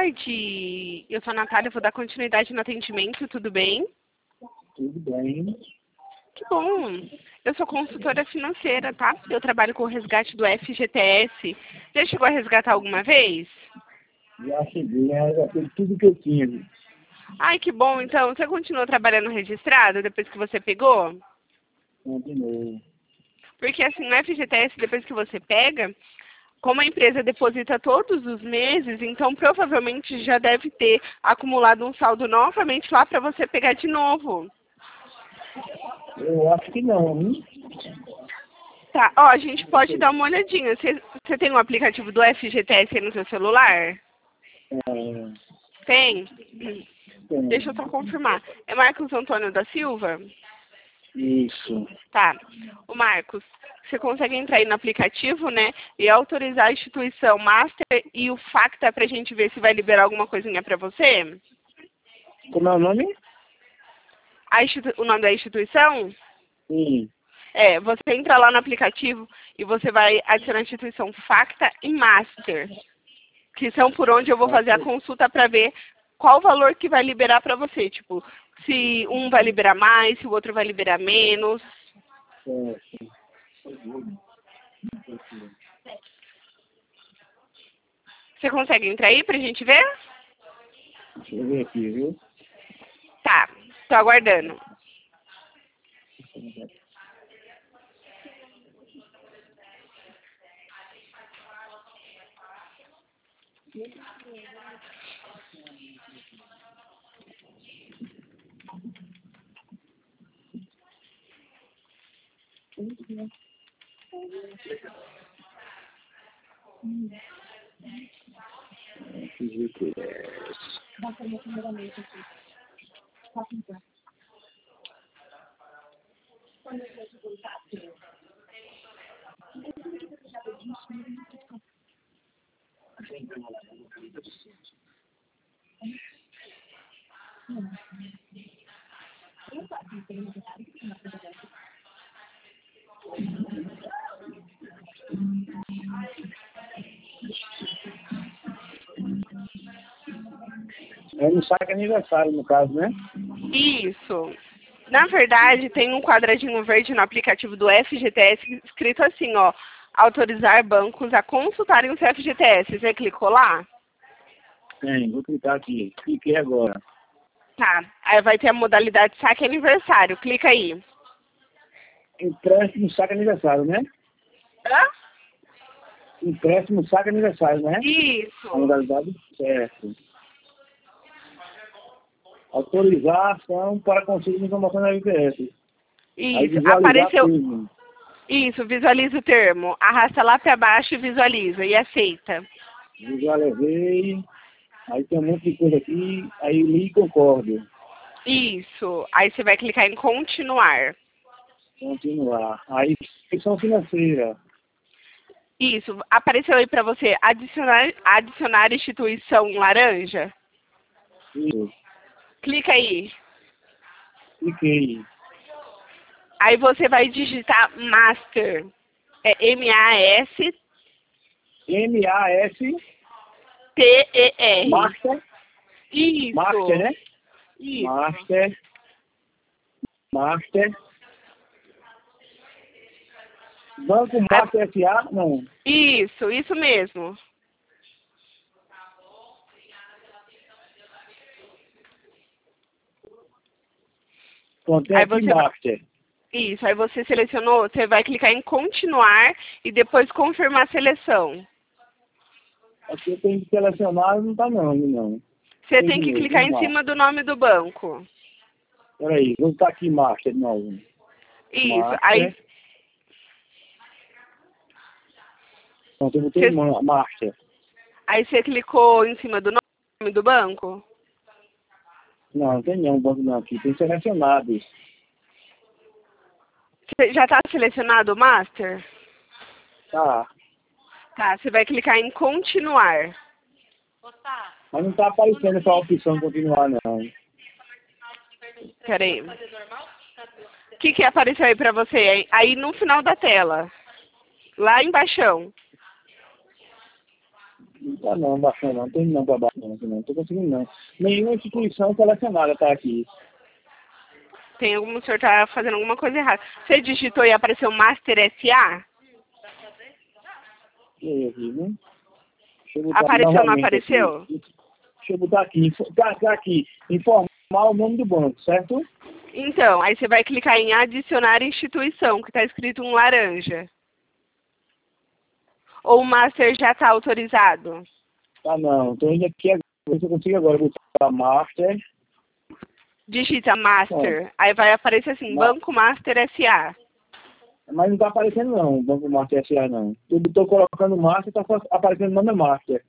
tarde. Eu sou a Natália, vou dar continuidade no atendimento, tudo bem? Tudo bem. Que bom. Eu sou consultora financeira, tá? Eu trabalho com o resgate do FGTS. Já chegou a resgatar alguma vez? Já cheguei, já fiz tudo que eu tinha. Ai, que bom. Então, você continua trabalhando registrado depois que você pegou? Continuo. Porque assim, no FGTS, depois que você pega, como a empresa deposita todos os meses, então provavelmente já deve ter acumulado um saldo novamente lá para você pegar de novo. Eu acho que não, hein? Tá, ó, a gente pode dar uma olhadinha. Você tem um aplicativo do FGTS aí no seu celular? É, Tem? tem. Deixa eu só confirmar. É Marcos Antônio da Silva? Isso. Tá. O Marcos, você consegue entrar aí no aplicativo, né? E autorizar a instituição Master e o Facta pra gente ver se vai liberar alguma coisinha pra você? Como é o nome? O nome da instituição? Sim. É, você entra lá no aplicativo e você vai adicionar a instituição Facta e Master, que são por onde eu vou fazer a consulta para ver qual o valor que vai liberar para você. Tipo, se um vai liberar mais, se o outro vai liberar menos. Você consegue entrar aí pra gente ver? Deixa eu ver aqui, viu? Tá, tô aguardando. FGTS. É no saque aniversário, no caso, né? Isso. Na verdade, tem um quadradinho verde no aplicativo do FGTS escrito assim, ó. Autorizar bancos a consultarem o seu FGTS. Você clicou lá? Tem, vou clicar aqui. Cliquei agora. Tá. Aí vai ter a modalidade saque aniversário. Clica aí. Empréstimo saque aniversário, né? Hã? Empréstimo saque aniversário, né? A Isso. modalidade certo. Autorizar a ação para consulta de informação da FGTS. Aí Isso. visualizar Apareceu. tudo. Isso. Visualiza o termo. Arrasta lá para baixo e visualiza. E aceita. Visualizei. Aí tem um monte de coisa aqui. Aí li e concordo. Isso. Aí você vai clicar em continuar. Continuar. Aí, instituição financeira. Isso. Apareceu aí para você adicionar instituição em laranja? Isso. Clica aí. Cliquei. Aí você vai digitar Master. É M-A-S-T-E-R. M-A-S. Master. Isso. Master, né? Isso. Master. Master. Banco Master S.A. Não. Isso mesmo. Contém Aí aqui você vai... Master. Isso, aí você selecionou, você vai clicar em continuar e depois confirmar a seleção. Aqui eu tenho que selecionar, não tá não, não. Você tem que clicar em cima do nome do banco. Peraí, vou botar aqui Master de novo. Isso, Master. aí... Pronto, eu botei Você... Master. Aí você clicou em cima do nome do banco? Não, não tem nenhum banco não aqui, tem selecionados. Você já está selecionado o Master? Tá. Tá, você vai clicar em continuar. Mas não tá aparecendo essa opção de continuar não. Peraí. O que apareceu aí pra você? Aí no final da tela. Lá embaixo. Não tá não, baixando não. Não tem não pra baixar não. Não tô conseguindo não. Nenhuma instituição selecionada tá aqui. Tem algum, o senhor tá fazendo alguma coisa errada. Você digitou e apareceu Master SA? E aí, aqui, né? Deixa eu botar Apareceu ou não novamente apareceu? aqui. Deixa eu botar aqui. Tá aqui. Informar o nome do banco, certo? Então, aí você vai clicar em adicionar instituição, que está escrito um laranja. Ou o Master já está autorizado? Tá não. Tô indo aqui agora. Ver se eu consigo agora botar Master. Digita Master. Aí vai aparecer assim, Banco Master SA. Mas não tá aparecendo não, o Banco Master S.A. não. Eu tô colocando Master e tá só aparecendo o nome é Master.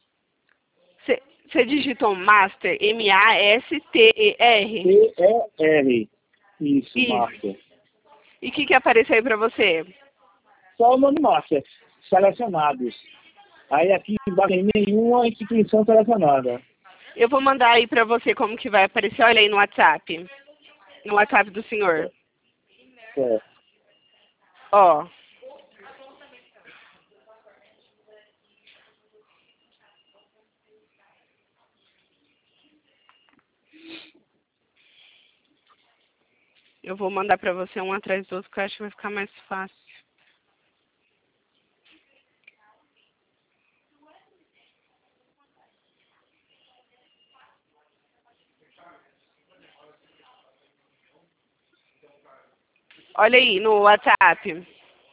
Você digitou Master, M-A-S-T-E-R? T-E-R. Isso, Isso. Master. E o que apareceu aí para você? Só o nome Master. Selecionados. Aí aqui não tem nenhuma instituição selecionada. Eu vou mandar aí para você como que vai aparecer. Olha aí no WhatsApp. No WhatsApp do senhor. É. Ó. Eu vou mandar para você um atrás do outro, que eu acho que vai ficar mais fácil. Olha aí no WhatsApp.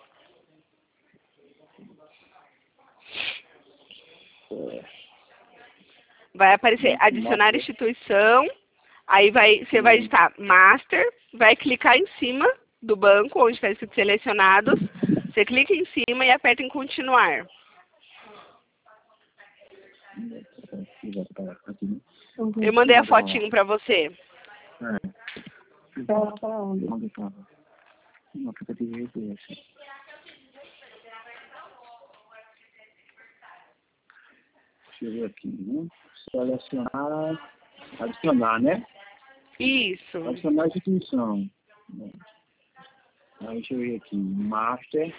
Vai aparecer adicionar instituição. Aí você vai digitar Master, vai clicar em cima do banco, onde está escrito selecionados. Você clica em cima e aperta em continuar. Eu mandei a fotinho para você. Tá onde? Onde tá? No aplicativo GPS. Deixa eu ver aqui, né? Selecionar, adicionar, né? Isso. Adicionar a instituição. Aí deixa eu ver aqui, Master.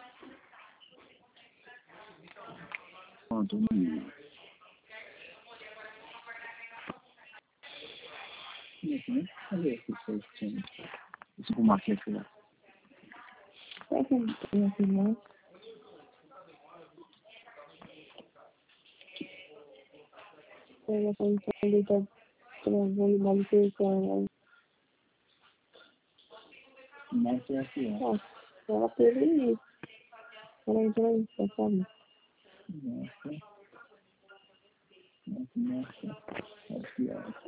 Pronto, cadê esse sistema? Esse com Master aqui lá. Será que tem aqui, né? Eu já tô tentando trazendo manutenção. Master aqui, ó. Ela teve isso. Ela entrou em sabe? Master. Aqui, ó.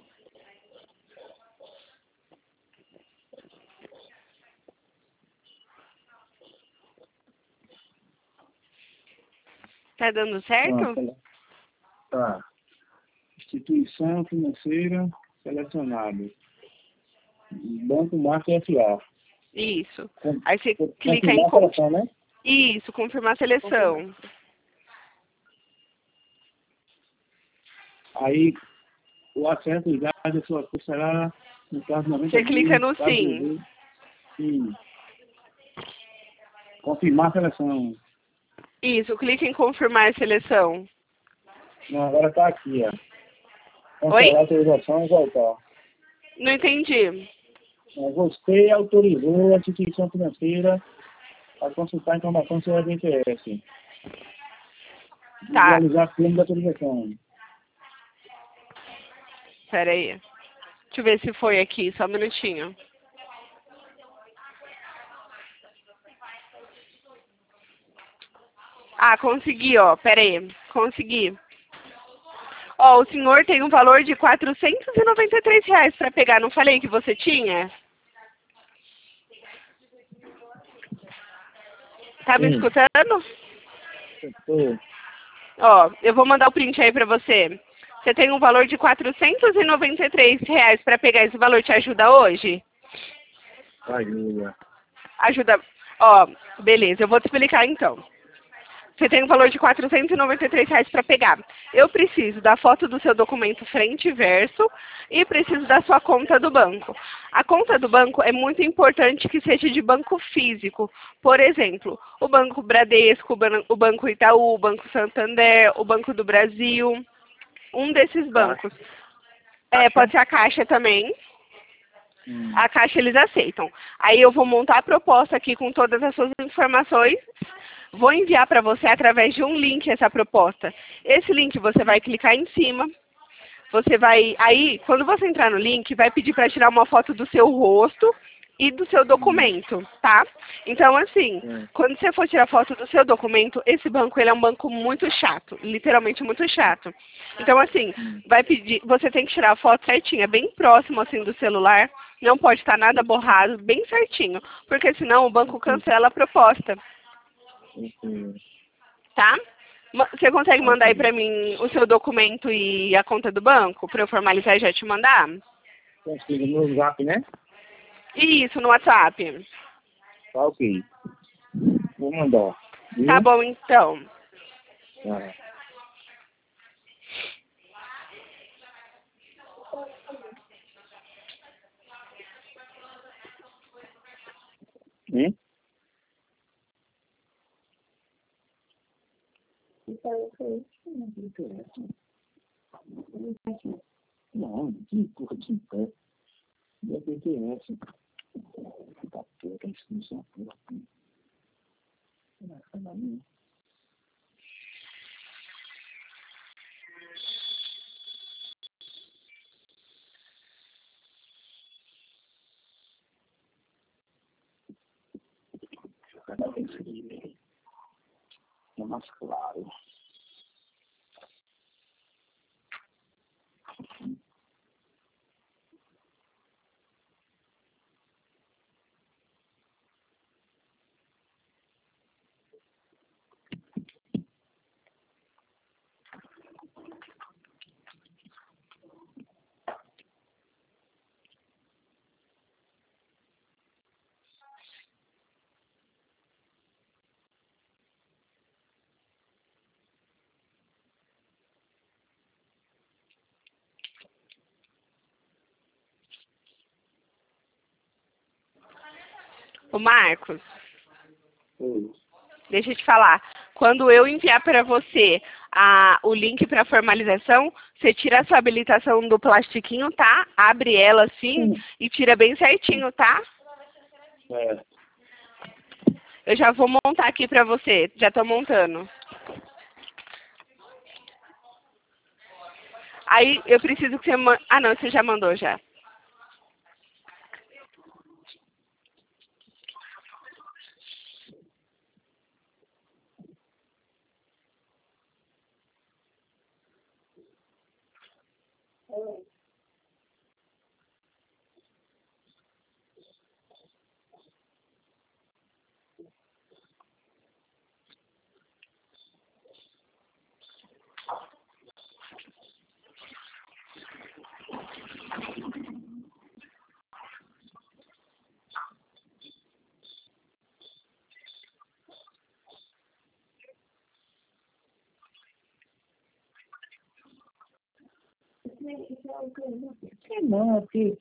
Tá dando certo? Tá. Instituição financeira selecionada. Banco Master S.A. Isso. Aí você clica em seleção, né? Isso, confirmar a seleção. Aí o acesso já da sua curso será no caso 90 Você clica no sim. Sim. Confirmar a seleção. Isso, clica em confirmar a seleção. Não, agora tá aqui, ó. Oi? Cancelar a autorização e voltar. Não entendi. Você autorizou a instituição financeira a consultar informações sobre a BNDES. Tá. Realizar plano de autorização. Pera aí. Deixa eu ver se foi aqui, só um minutinho. Ah, consegui, ó. Pera aí. Consegui. Ó, o senhor tem um valor de R$ 493 para pegar. Não falei que você tinha? Tá me escutando? Ó, eu vou mandar o print aí para você. Você tem um valor de R$ 493 para pegar. Esse valor te ajuda hoje? Ajuda. Ajuda. Ó, beleza, eu vou te explicar então. Você tem um valor de R$ 493 para pegar. Eu preciso da foto do seu documento frente e verso e preciso da sua conta do banco. A conta do banco é muito importante que seja de banco físico. Por exemplo, o Banco Bradesco, o Banco Itaú, o Banco Santander, o Banco do Brasil, um desses bancos. Pode ser a Caixa também. A Caixa eles aceitam. Aí eu vou montar a proposta aqui com todas as suas informações. Vou enviar para você através de um link essa proposta. Esse link você vai clicar em cima. Você vai... Aí, quando você entrar no link, vai pedir para tirar uma foto do seu rosto e do seu documento, tá? Então, assim, quando você for tirar foto do seu documento, esse banco ele é um banco muito chato, literalmente muito chato. Então, assim, vai pedir, você tem que tirar a foto certinha, bem próximo assim do celular, não pode estar nada borrado, bem certinho, porque senão o banco cancela a proposta, tá? Você consegue mandar aí pra mim o seu documento e a conta do banco, para eu formalizar e já te mandar? No Zap, né? Isso, no WhatsApp. Tá ok. Vou mandar. Viu? Tá bom, então. Ah. Não, que porra de pé. Não é BTS. Tá pô, que inscrição porra. Não é nada não. Cada vez que é mais claro. Ô Marcos, Oi. deixa eu te falar. Quando eu enviar para você o link para formalização, você tira a sua habilitação do plastiquinho, tá? Abre ela assim e tira bem certinho, tá? Eu já vou montar aqui para você. Já tô montando. Aí eu preciso que você... Ah, não, você já mandou já. Não, é que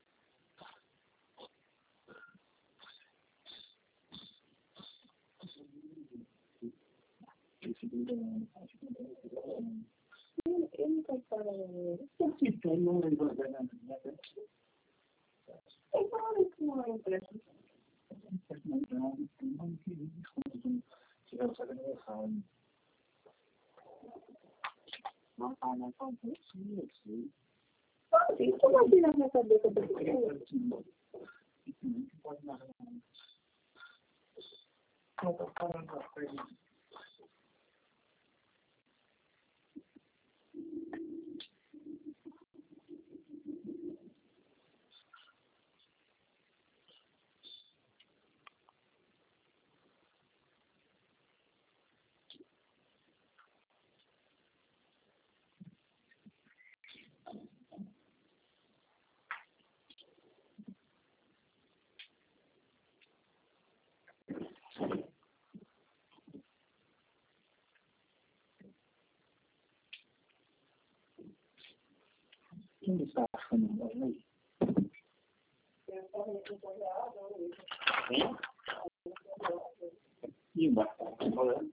eu não quero falar. Eu que não lembro da nada. Eu falo que não é impresso. Não queria desconto. Tirar o salário errado. Não, não pode ser, eu sei. Isso não vira na cabeça do cliente. Pode não. Não tô falando com a coisa. Quem está achando aí? E embaixo.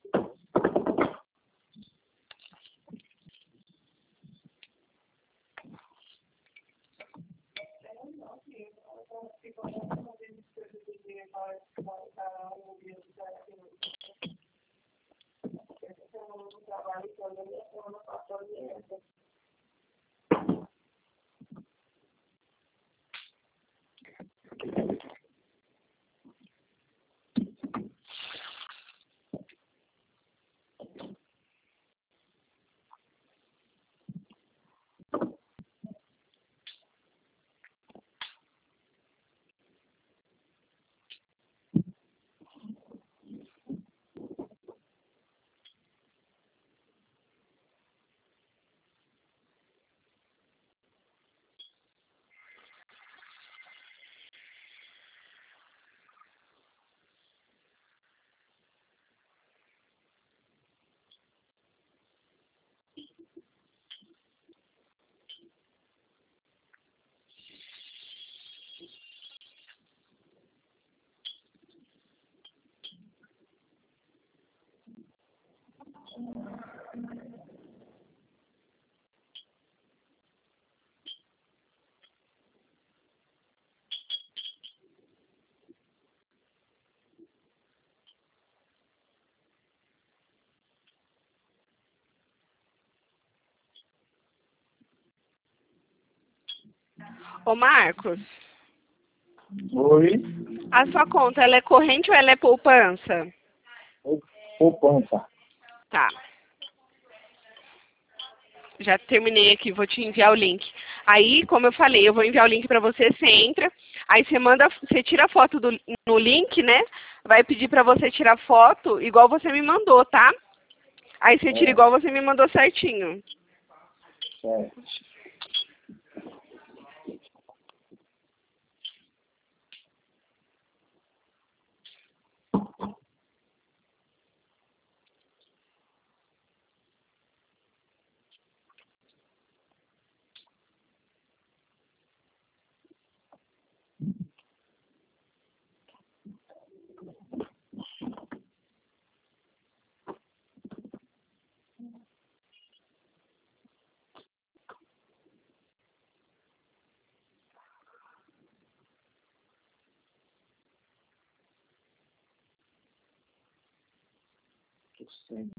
Ô, Marcos, Oi. a sua conta, ela é corrente ou ela é poupança? Poupança. Tá. Já terminei aqui, vou te enviar o link. Aí, como eu falei, eu vou enviar o link para você, você entra, aí você manda, você tira a foto no link, né? Vai pedir para você tirar foto igual você me mandou, tá? Aí você tira igual você me mandou certinho. Certo. Tô sem.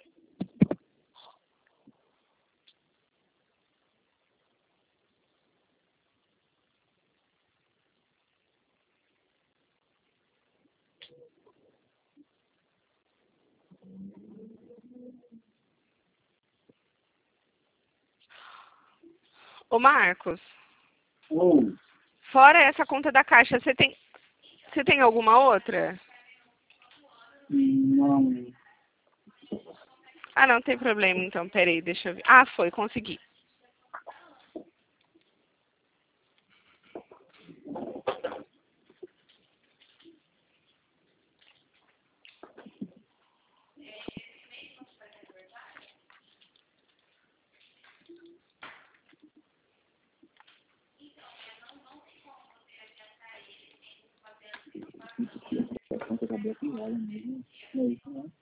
Ô, Marcos, Oi. fora essa conta da Caixa, você tem alguma outra? Não. Ah, não tem problema, então, peraí, deixa eu ver. Ah, foi, consegui. A conta da Beto Vale mesmo. É isso, né?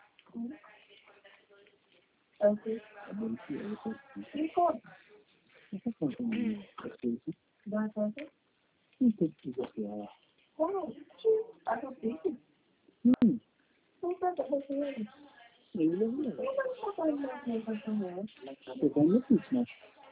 É o que? A Beto Vale. Essa conta não é isso. Dá conta? Não sei se precisa ser ela. Qual? A do Pico? Não sei se você... Eu não vi. Você tá no Pico, né?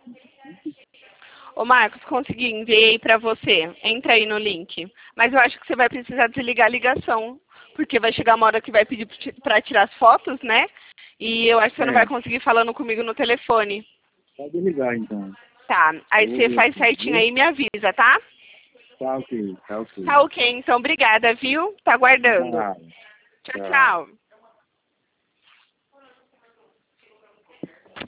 Ô, Marcos, consegui, enviei pra você. Entra aí no link. Mas eu acho que você vai precisar desligar a ligação, porque vai chegar uma hora que vai pedir pra tirar as fotos, né? E eu acho que você não vai conseguir falando comigo no telefone. Pode ligar, então. Tá, aí você faz certinho aí e me avisa, tá? Tá ok, tá ok. Tá ok, então obrigada, viu? Tá aguardando. Tá. Tchau, tchau.